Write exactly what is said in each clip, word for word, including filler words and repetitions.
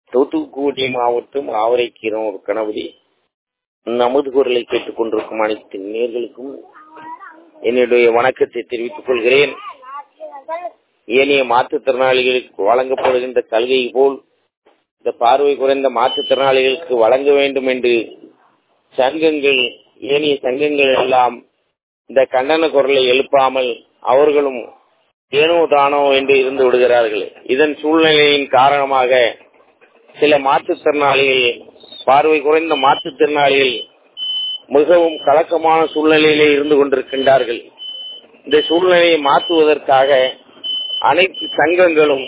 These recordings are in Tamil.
தூத்துக்குடி மாவட்டம் ஆவரைக்கீரம் ஒரு கணபதி. நமது குரலை கேட்டுக் கொண்டிருக்கும் அனைத்து நேயர்களுக்கும் என்னுடைய வணக்கத்தை தெரிவித்துக் கொள்கிறேன். ஏனைய மாற்றுத்திறனாளிகளுக்கு வழங்கப்படுகின்ற சலுகை போல் இந்த பார்வை குறைந்த மாற்றுத்திறனாளிகளுக்கு வழங்க வேண்டும் என்று சங்கங்கள் ஏனைய சங்கங்கள் எல்லாம் இந்த கண்டன குரலை எழுப்பாமல் அவர்களும் ஏனோ தானோ என்று இருந்து விடுகிறார்கள். இதன் சூழ்நிலையின் காரணமாக சில மாற்றுத்திறனாளிகள் பார்வை குறைந்த மாற்றுத்திறனாளிகள் மிகவும் கலக்கமான சூழ்நிலையிலே இருந்து கொண்டிருக்கின்றார்கள். இந்த சூழ்நிலையை மாற்றுவதற்காக அனைத்து சங்கங்களும்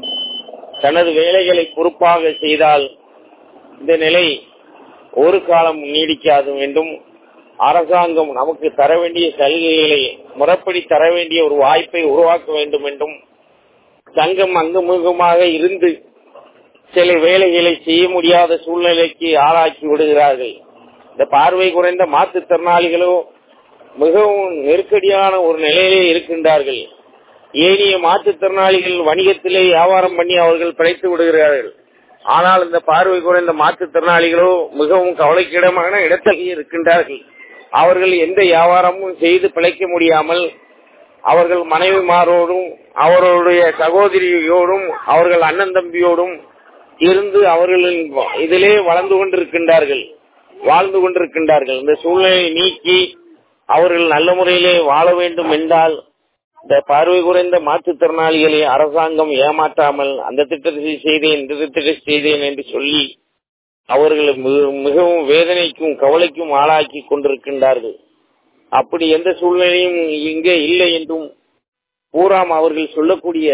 தனது வேலைகளை பொறுப்பாக செய்தால் இந்த நிலை ஒரு காலம் நீடிக்காது என்றும் அரசாங்கம் நமக்கு தர வேண்டிய சலுகைகளை முறைப்படி தர வேண்டிய ஒரு வாய்ப்பை உருவாக்க வேண்டும் என்றும் சங்கம் அங்குமுகமாக இருந்து சில வேலைகளை செய்ய முடியாத சூழ்நிலைக்கு ஆளாக்கி விடுகிறார்கள். இந்த பார்வை குறைந்த மாற்றுத்திறனாளிகளோ மிகவும் நெருக்கடியான ஒரு நிலையிலே இருக்கின்றார்கள். ஏனைய மாற்றுத்திறனாளிகள் வணிகத்திலே வியாபாரம் பண்ணி அவர்கள் பிழைத்து விடுகிறார்கள். ஆனால் இந்த பார்வை குறைந்த மாற்றுத்திறனாளிகளோ மிகவும் கவலைக்கிடமான இடத்தில் இருக்கின்றார்கள். அவர்கள் எந்த வியாபாரமும் செய்து பிழைக்க முடியாமல் அவர்கள் மனைவிமாரோடும் அவர்களுடைய சகோதரியோடும் அவர்கள் அண்ணன் தம்பியோடும் இருந்து அவர்களின் இதிலே வளர்ந்து கொண்டிருக்கின்றார்கள் வாழ்ந்து கொண்டிருக்கின்றார்கள். இந்த சூழ்நிலையை நீக்கி அவர்கள் நல்ல முறையிலே வாழ வேண்டும் என்றால் இந்த பார்வை குறைந்த மாற்றுத்திறனாளிகளை அரசாங்கம் ஏமாற்றாமல் அந்த திட்டத்தை செய்தேன் இந்த திட்டத்தை செய்தேன் என்று சொல்லி அவர்கள் மிகவும் வேதனைக்கும் கவலைக்கும் ஆளாக்கி கொண்டிருக்கின்றார்கள். அப்படி எந்த சூழ்நிலையும் இங்கே இல்லை என்றும் பூராம் அவர்கள் சொல்லக்கூடிய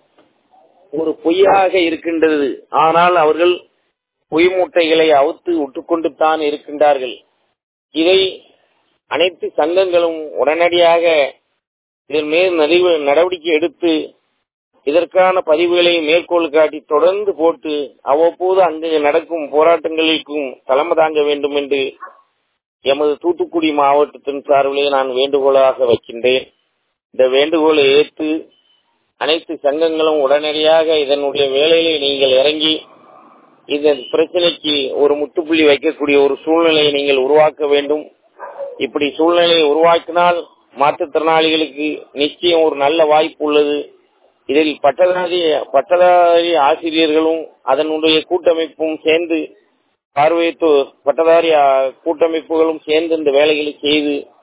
ஒரு பொய்யாக இருக்கின்றது. ஆனால் அவர்கள் பொய் மூட்டைகளை அவுத்து விட்டுக்கொண்டு தான் இருக்கின்றார்கள். இதை அனைத்து சங்கங்களும் உடனடியாக இதன் மேல் நடவடிக்கை எடுத்து இதற்கான பதிவுகளை மேற்கோள் காட்டி தொடர்ந்து போட்டு அவ்வப்போது அங்கு நடக்கும் போராட்டங்களுக்கும் தலைமை தாங்க வேண்டும் என்று எமது தூத்துக்குடி மாவட்டத்தின் சார்பிலே நான் வேண்டுகோளாக வைக்கின்றேன். இந்த வேண்டுகோளை ஏற்று அனைத்து சங்கங்களும் உடனடியாக இதனுடைய வேலையிலே நீங்கள் இறங்கி இந்த பிரச்சனைக்கு ஒரு முற்றுப்புள்ளி வைக்கக்கூடிய ஒரு சூழ்நிலையை நீங்கள் உருவாக்க வேண்டும். இப்படி சூழ்நிலையை உருவாக்கினால் மாற்றுத்திறனாளிகளுக்கு நிச்சயம் ஒரு நல்ல வாய்ப்பு உள்ளது. இதில் பட்டதாரி பட்டதாரி ஆசிரியர்களும் அதனுடைய கூட்டமைப்பும் சேர்ந்து பார்வையற்ற பட்டதாரி கூட்டமைப்புகளும் சேர்ந்து இந்த வேலைகளை செய்து